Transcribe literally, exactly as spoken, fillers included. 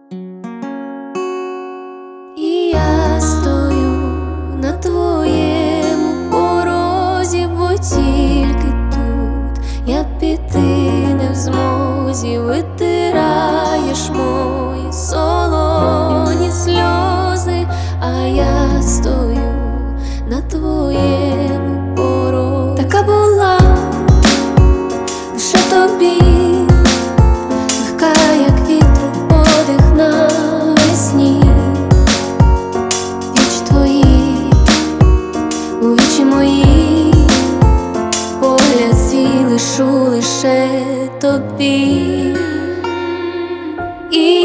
І я стою на твоєму порозі, бо тільки тут я піти не в змозі. Витираєш мої солоні сльози, а я стою на твоєму порозі. Така була лише тобі, легка, як вітру подих навесні. Вічі твої, у вічі мої, погляд свій лишу лише тобі. І